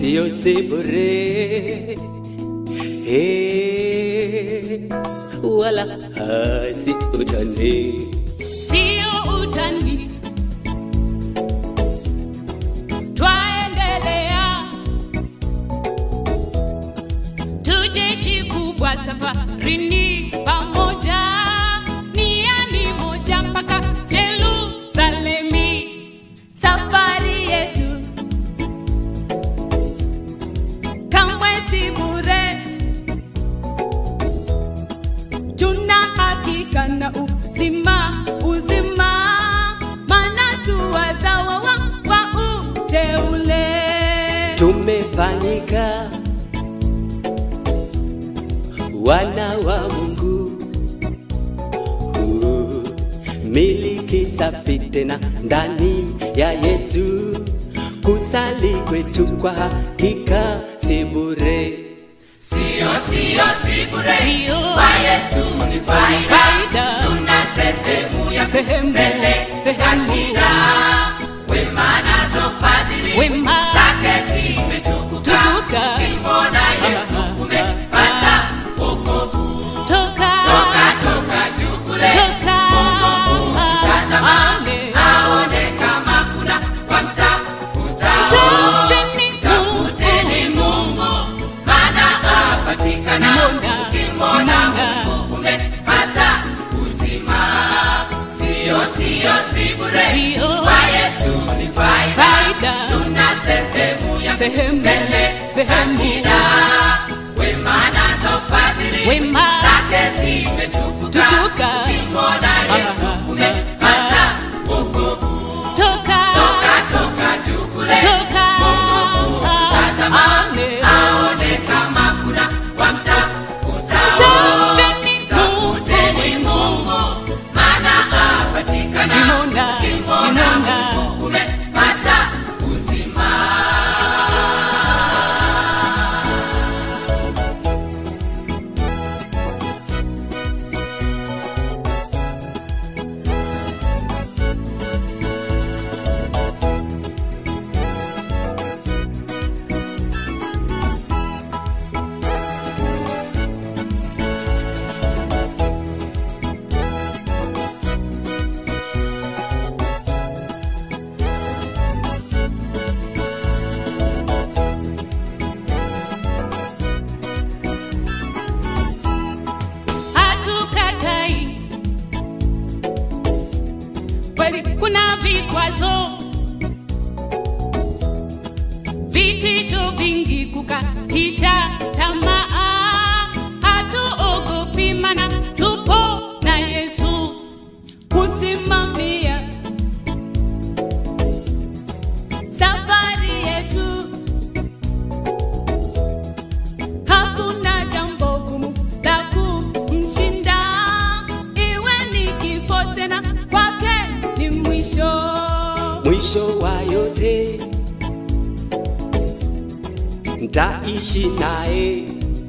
sio si bure, wala si utani, sio utani. Twaendelea, tujeshi kubwa safarini pamoja, niani moja mpaka Yerusalemi. Safari yetu kamwe si bure, tuna hakika na uzima, maana tu wazawa wa uteule. tumefanyika wana wa Mungu, miliki safi tena ndani ya Yesu. Kusali kwetu kwa hakika si bure, sio si bure, kwa Yesu ni faida. Tuna sehemu mbele shida, wema nazo fadhili zake zimetukuka. Ukimwona Yesu umepata wokovu. Toka juu kule, Mungu tazama, aone kama kuna wamtafuta. Tafuteni Mungu, maana apatikana. Ukimwona Mungu umepata uzima. Sio si bure, kwa Yesu ni faida. Tuna sehemu mbele shida, wema nazo fadhili zake zimetukuka. Ukimwona Yesu umepata wokovu. Toka juu kule, Mungu tazama, aone kama kuna wamtafuta. Tafuteni Mungu, maana apatikana. Ukimwona Mungu umepata uzima. Hatukatai kweli kuna vikwazo, vitisho vingi kukatisha tamaa. Hatuogopi maana tupo na Yesu kusimamia safari yetu. Hakuna jambo gumu la kumshinda, iwe ni kifo tena kwake ni mwisho wa yote nitaishi naye.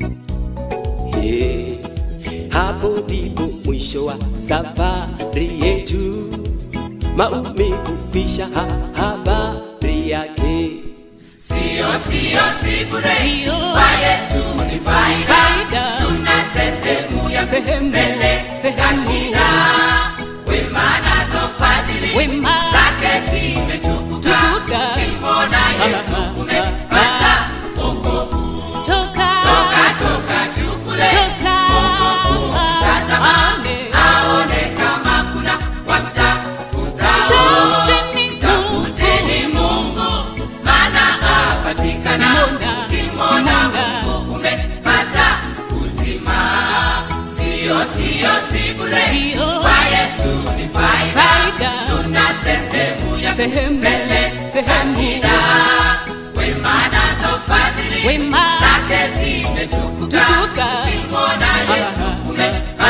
Hapo ndipo mwisho wa safari yetu, maumivu kwisha, habari yake. Sio si bure, kwa Yesu ni faida. Tuna sehemu mbele shida, wema nazo fadhili zake zimetukuka. Ukimwona Yesu umepata wokovu. Toka juu kule, Mungu tazama, aone kama kuna wamtafuta. Tafuteni Mungu, maana apatikana. Ukimwona Mungu umepata uzima. Sio si bure, kwa Yesu ni faida. Tuna sehemu mbele shida, wema nazo fadhili zake zimetukuka. Ukimwona Yesu umepata